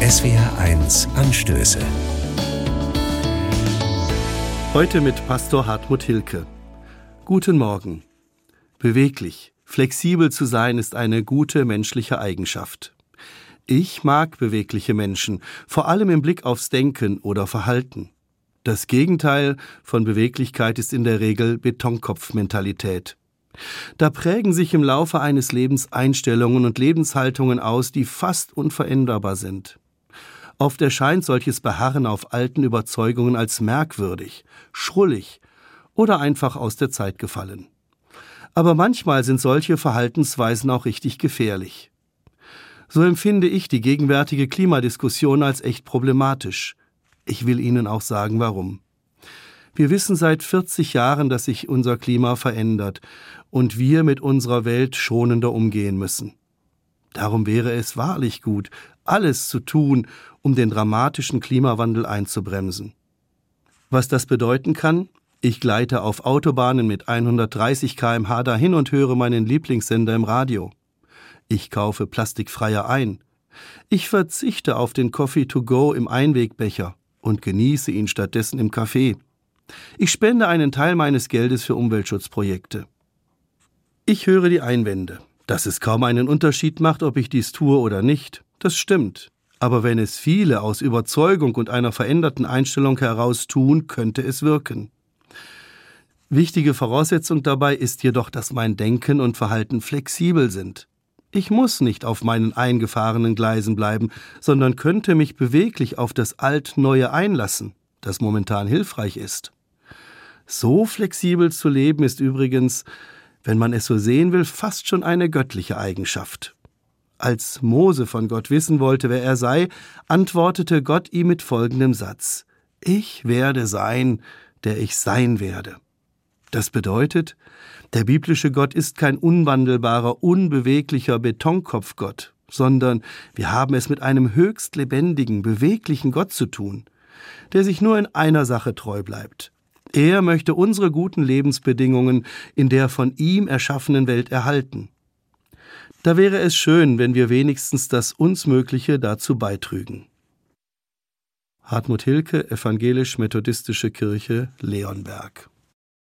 SWR1 Anstöße. Heute mit Pastor Hartmut Hilke. Guten Morgen. Beweglich, flexibel zu sein ist eine gute menschliche Eigenschaft. Ich mag bewegliche Menschen, vor allem im Blick aufs Denken oder Verhalten. Das Gegenteil von Beweglichkeit ist in der Regel Betonkopfmentalität. Da prägen sich im Laufe eines Lebens Einstellungen und Lebenshaltungen aus, die fast unveränderbar sind. Oft erscheint solches Beharren auf alten Überzeugungen als merkwürdig, schrullig oder einfach aus der Zeit gefallen. Aber manchmal sind solche Verhaltensweisen auch richtig gefährlich. So empfinde ich die gegenwärtige Klimadiskussion als echt problematisch. Ich will Ihnen auch sagen, warum. Wir wissen seit 40 Jahren, dass sich unser Klima verändert und wir mit unserer Welt schonender umgehen müssen. Darum wäre es wahrlich gut, alles zu tun, um den dramatischen Klimawandel einzubremsen. Was das bedeuten kann? Ich gleite auf Autobahnen mit 130 km/h dahin und höre meinen Lieblingssender im Radio. Ich kaufe plastikfreier ein. Ich verzichte auf den Coffee to go im Einwegbecher und genieße ihn stattdessen im Café. Ich spende einen Teil meines Geldes für Umweltschutzprojekte. Ich höre die Einwände, dass es kaum einen Unterschied macht, ob ich dies tue oder nicht. Das stimmt. Aber wenn es viele aus Überzeugung und einer veränderten Einstellung heraus tun, könnte es wirken. Wichtige Voraussetzung dabei ist jedoch, dass mein Denken und Verhalten flexibel sind. Ich muss nicht auf meinen eingefahrenen Gleisen bleiben, sondern könnte mich beweglich auf das Alt-Neue einlassen, das momentan hilfreich ist. So flexibel zu leben ist übrigens, wenn man es so sehen will, fast schon eine göttliche Eigenschaft. Als Mose von Gott wissen wollte, wer er sei, antwortete Gott ihm mit folgendem Satz: Ich werde sein, der ich sein werde. Das bedeutet, der biblische Gott ist kein unwandelbarer, unbeweglicher Betonkopfgott, sondern wir haben es mit einem höchst lebendigen, beweglichen Gott zu tun, der sich nur in einer Sache treu bleibt. Er möchte unsere guten Lebensbedingungen in der von ihm erschaffenen Welt erhalten. Da wäre es schön, wenn wir wenigstens das uns Mögliche dazu beitrügen. Hartmut Hilke, Evangelisch-Methodistische Kirche, Leonberg.